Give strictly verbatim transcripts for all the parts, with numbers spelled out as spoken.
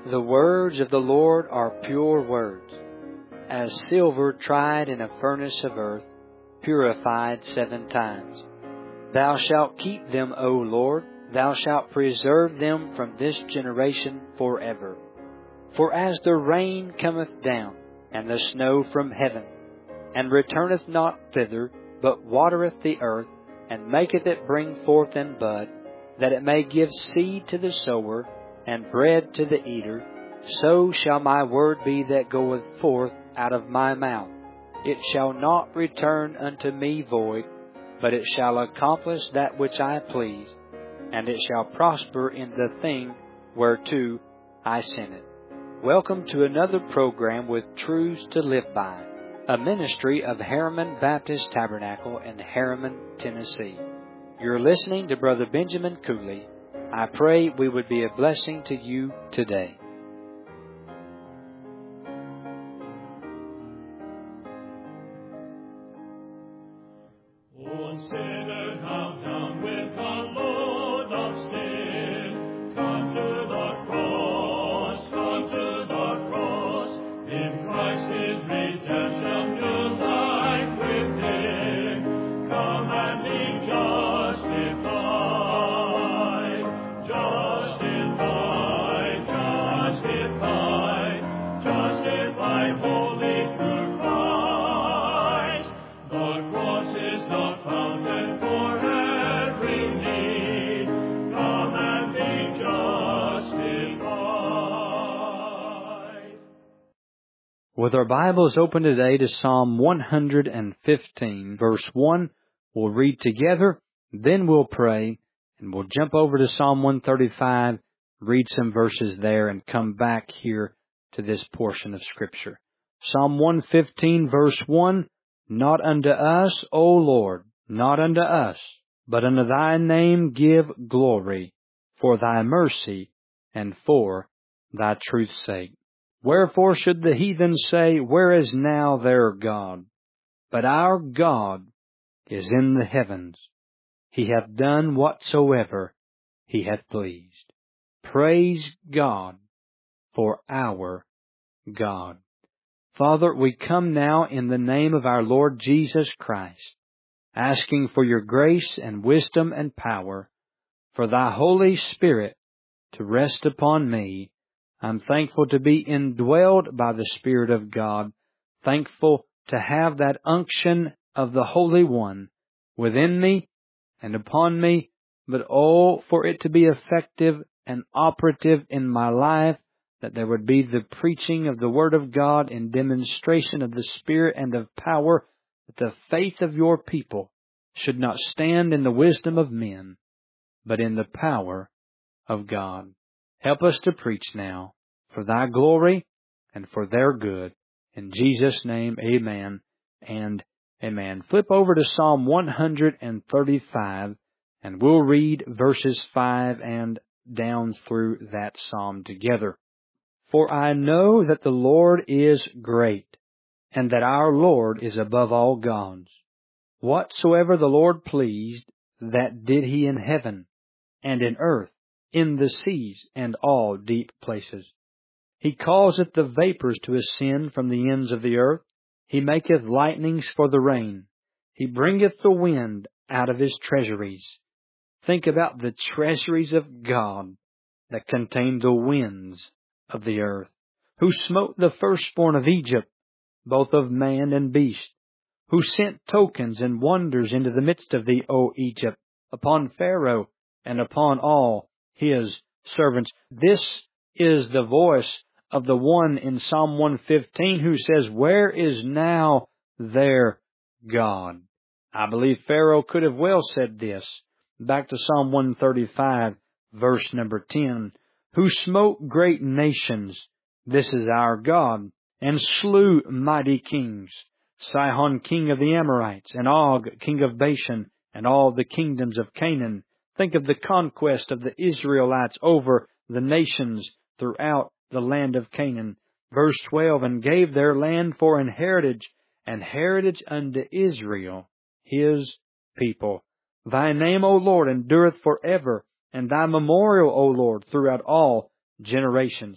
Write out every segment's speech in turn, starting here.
The words of the Lord are pure words, as silver tried in a furnace of earth, purified seven times. Thou shalt keep them, O Lord, thou shalt preserve them from this generation forever. For as the rain cometh down, and the snow from heaven, and returneth not thither, but watereth the earth, and maketh it bring forth and bud, that it may give seed to the sower, and bread to the eater, so shall my word be that goeth forth out of my mouth. It shall not return unto me void, but it shall accomplish that which I please, and it shall prosper in the thing whereto I sent it. Welcome to another program with Truths to Live By, a ministry of Harriman Baptist Tabernacle in Harriman, Tennessee. You're listening to Brother Benjamin Cooley. I pray we would be a blessing to you today. With our Bibles open today to Psalm one hundred fifteen, verse one, we'll read together, then we'll pray, and we'll jump over to Psalm one thirty-five, read some verses there, and come back here to this portion of Scripture. Psalm one fifteen, verse one, Not unto us, O Lord, not unto us, but unto thy name give glory, for thy mercy and for thy truth's sake. Wherefore should the heathen say, Where is now their God? But our God is in the heavens. He hath done whatsoever he hath pleased. Praise God for our God. Father, we come now in the name of our Lord Jesus Christ, asking for your grace and wisdom and power, for thy Holy Spirit to rest upon me. I'm thankful to be indwelled by the Spirit of God, thankful to have that unction of the Holy One within me and upon me, but oh, for it to be effective and operative in my life, that there would be the preaching of the Word of God in demonstration of the Spirit and of power, that the faith of your people should not stand in the wisdom of men, but in the power of God. Help us to preach now, for thy glory and for their good. In Jesus' name, amen and amen. Flip over to Psalm one hundred thirty-five, and we'll read verses five and down through that psalm together. For I know that the Lord is great, and that our Lord is above all gods. Whatsoever the Lord pleased, that did he in heaven, and in earth, in the seas, and all deep places. He causeth the vapors to ascend from the ends of the earth. He maketh lightnings for the rain. He bringeth the wind out of his treasuries. Think about the treasuries of God that contain the winds of the earth. Who smote the firstborn of Egypt, both of man and beast. Who sent tokens and wonders into the midst of thee, O Egypt, upon Pharaoh and upon all his servants. This is the voice of the one in Psalm one fifteen who says, Where is now their God? I believe Pharaoh could have well said this. Back to Psalm one thirty-five, verse number ten. Who smote great nations, this is our God, and slew mighty kings. Sihon king of the Amorites, and Og king of Bashan, and all the kingdoms of Canaan. Think of the conquest of the Israelites over the nations throughout the land of Canaan. Verse twelve, And gave their land for an heritage, and heritage unto Israel, his people. Thy name, O Lord, endureth forever, and thy memorial, O Lord, throughout all generations.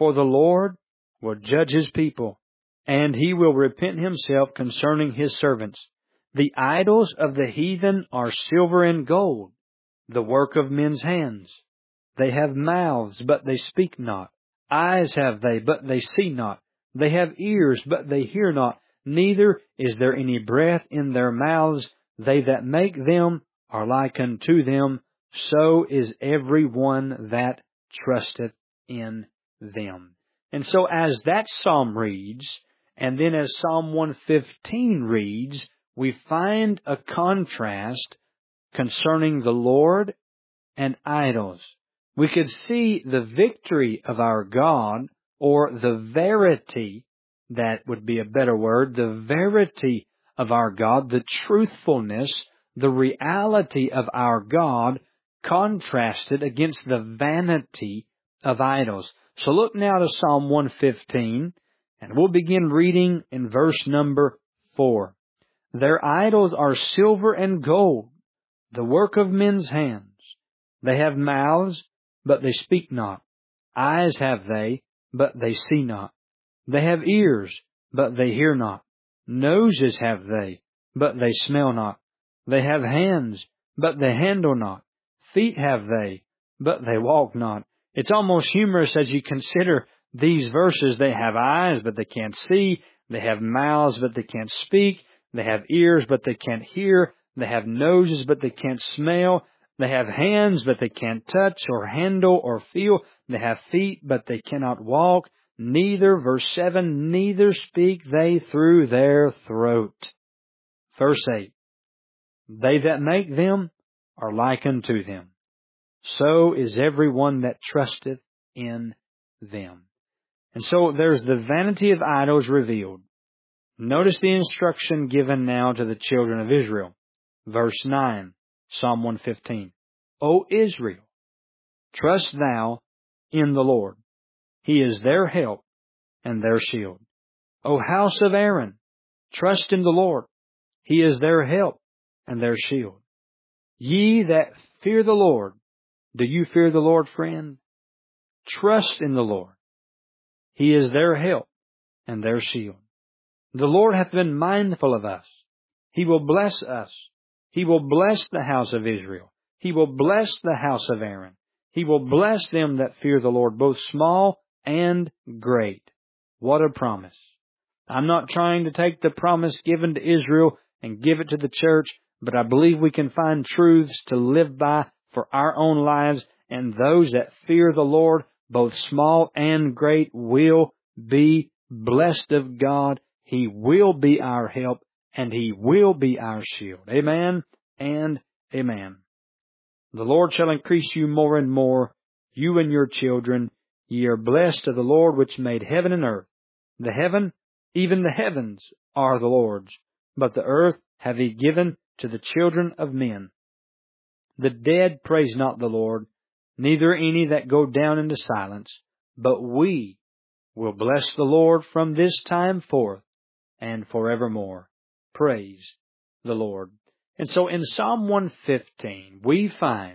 For the Lord will judge His people, and He will repent Himself concerning His servants. The idols of the heathen are silver and gold, the work of men's hands. They have mouths, but they speak not. Eyes have they, but they see not. They have ears, but they hear not. Neither is there any breath in their mouths. They that make them are like unto them. So is every one that trusteth in them. And so as that psalm reads, and then as Psalm one fifteen reads, we find a contrast concerning the Lord and idols. We could see the victory of our God, or the verity, that would be a better word, the verity of our God, the truthfulness, the reality of our God, contrasted against the vanity of idols. So look now to Psalm one fifteen, and we'll begin reading in verse number four. Their idols are silver and gold, the work of men's hands. They have mouths, but they speak not. Eyes have they, but they see not. They have ears, but they hear not. Noses have they, but they smell not. They have hands, but they handle not. Feet have they, but they walk not. It's almost humorous as you consider these verses. They have eyes, but they can't see. They have mouths, but they can't speak. They have ears, but they can't hear. They have noses, but they can't smell. They have hands, but they can't touch or handle or feel. They have feet, but they cannot walk. Neither, verse seven, neither speak they through their throat. Verse eight, they that make them are like unto them. So is every one that trusteth in them. And so there's the vanity of idols revealed. Notice the instruction given now to the children of Israel. Verse nine, Psalm one fifteen. O Israel, trust thou in the Lord. He is their help and their shield. O house of Aaron, trust in the Lord. He is their help and their shield. Ye that fear the Lord, do you fear the Lord, friend? Trust in the Lord. He is their help and their shield. The Lord hath been mindful of us. He will bless us. He will bless the house of Israel. He will bless the house of Aaron. He will bless them that fear the Lord, both small and great. What a promise. I'm not trying to take the promise given to Israel and give it to the church, but I believe we can find truths to live by for our own lives, and those that fear the Lord, both small and great, will be blessed of God. He will be our help, and He will be our shield. Amen and amen. The Lord shall increase you more and more, you and your children. Ye are blessed of the Lord which made heaven and earth. The heaven, even the heavens, are the Lord's, but the earth hath He given to the children of men. The dead praise not the Lord, neither any that go down into silence, but we will bless the Lord from this time forth and forevermore. Praise the Lord. And so in Psalm one fifteen, we find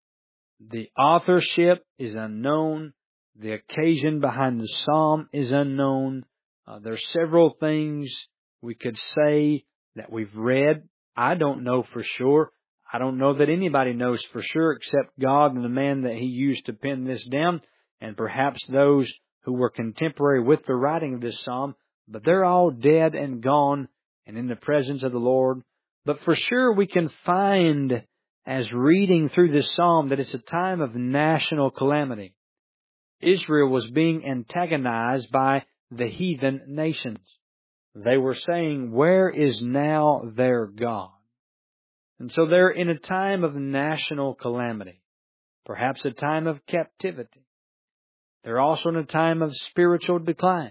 the authorship is unknown. The occasion behind the psalm is unknown. Uh, there are several things we could say that we've read. I don't know for sure. I don't know that anybody knows for sure except God and the man that He used to pen this down, and perhaps those who were contemporary with the writing of this psalm. But they're all dead and gone and in the presence of the Lord. But for sure we can find, as reading through this psalm, that it's a time of national calamity. Israel was being antagonized by the heathen nations. They were saying, where is now their God? And so they're in a time of national calamity, perhaps a time of captivity. They're also in a time of spiritual decline.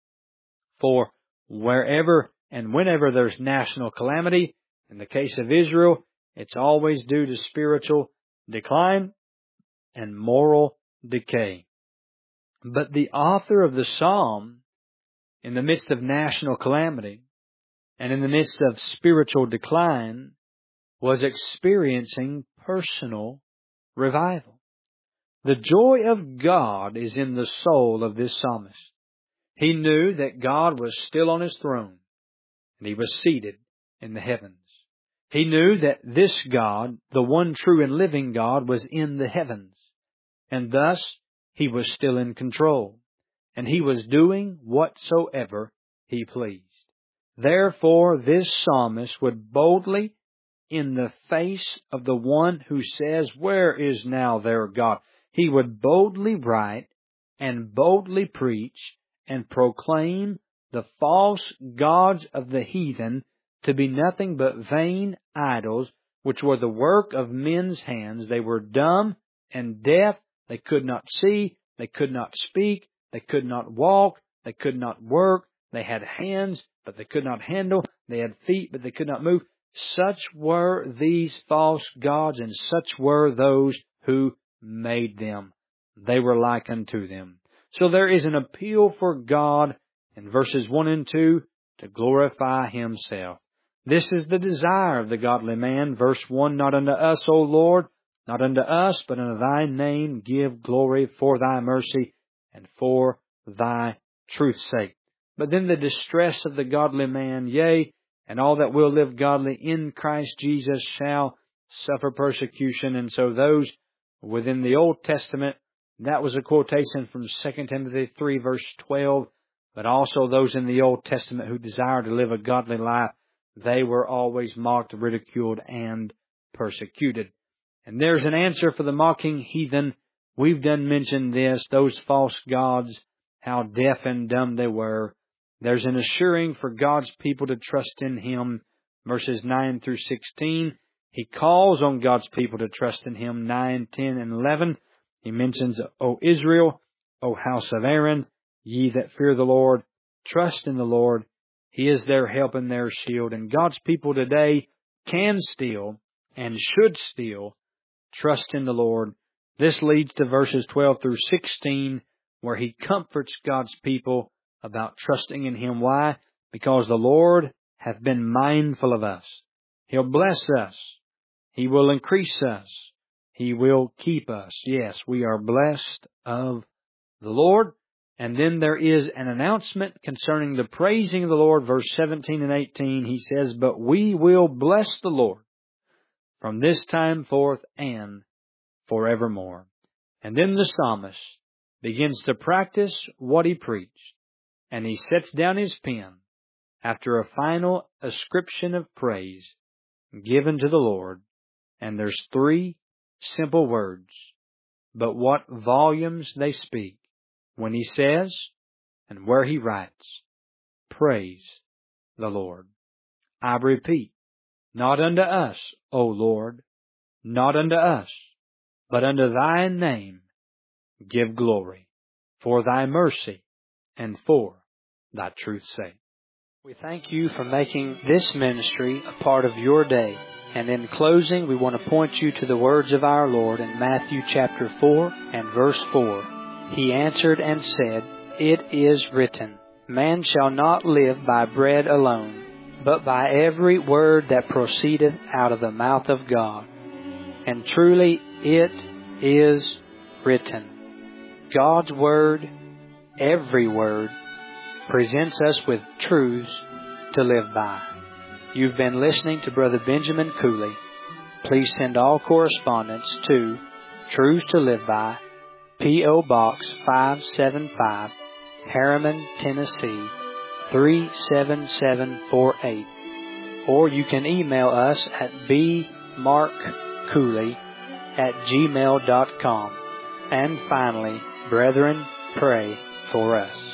For wherever and whenever there's national calamity, in the case of Israel, it's always due to spiritual decline and moral decay. But the author of the psalm, in the midst of national calamity and in the midst of spiritual decline, was experiencing personal revival. The joy of God is in the soul of this psalmist. He knew that God was still on His throne, and He was seated in the heavens. He knew that this God, the one true and living God, was in the heavens, and thus He was still in control, and He was doing whatsoever He pleased. Therefore, this psalmist would boldly, in the face of the one who says, "Where is now their God?" he would boldly write and boldly preach and proclaim the false gods of the heathen to be nothing but vain idols, which were the work of men's hands. They were dumb and deaf. They could not see. They could not speak. They could not walk. They could not work. They had hands, but they could not handle. They had feet, but they could not move. Such were these false gods, and such were those who made them. They were like unto them. So there is an appeal for God in verses one and two to glorify Himself. This is the desire of the godly man. Verse one, "Not unto us, O Lord, not unto us, but unto Thy name give glory for Thy mercy and for Thy truth's sake." But then the distress of the godly man, yea, and all that will live godly in Christ Jesus shall suffer persecution. And so those within the Old Testament, that was a quotation from Second Timothy three, verse twelve, but also those in the Old Testament who desired to live a godly life, they were always mocked, ridiculed, and persecuted. And there's an answer for the mocking heathen. We've done mention this, those false gods, how deaf and dumb they were. There's an assuring for God's people to trust in Him. Verses nine through sixteen, He calls on God's people to trust in Him. nine, ten, and eleven, He mentions, "O Israel, O house of Aaron, ye that fear the Lord, trust in the Lord. He is their help and their shield." And God's people today can still and should still trust in the Lord. This leads to verses twelve through sixteen, where He comforts God's people about trusting in Him. Why? Because the Lord hath been mindful of us. He'll bless us. He will increase us. He will keep us. Yes, we are blessed of the Lord. And then there is an announcement concerning the praising of the Lord. Verse seventeen and eighteen, He says, "But we will bless the Lord from this time forth and forevermore." And then the psalmist begins to practice what he preached, and he sets down his pen after a final ascription of praise given to the Lord. And there's three simple words, but what volumes they speak when he says and where he writes, "Praise the Lord." I repeat, not unto us, O Lord, not unto us, but unto Thy name give glory, for Thy mercy and for Thy truth's sake. We thank You for making this ministry a part of your day. And in closing, we want to point you to the words of our Lord in Matthew chapter four and verse four. He answered and said, "It is written, Man shall not live by bread alone, but by every word that proceedeth out of the mouth of God." And truly it is written. God's Word, every word, presents us with truths to live by. You've been listening to Brother Benjamin Cooley. Please send all correspondence to Truths to Live By, P O Box five seven five, Harriman, Tennessee three seven seven four eight. Or you can email us at b mark cooley at gmail dot com. And finally, brethren, pray for us.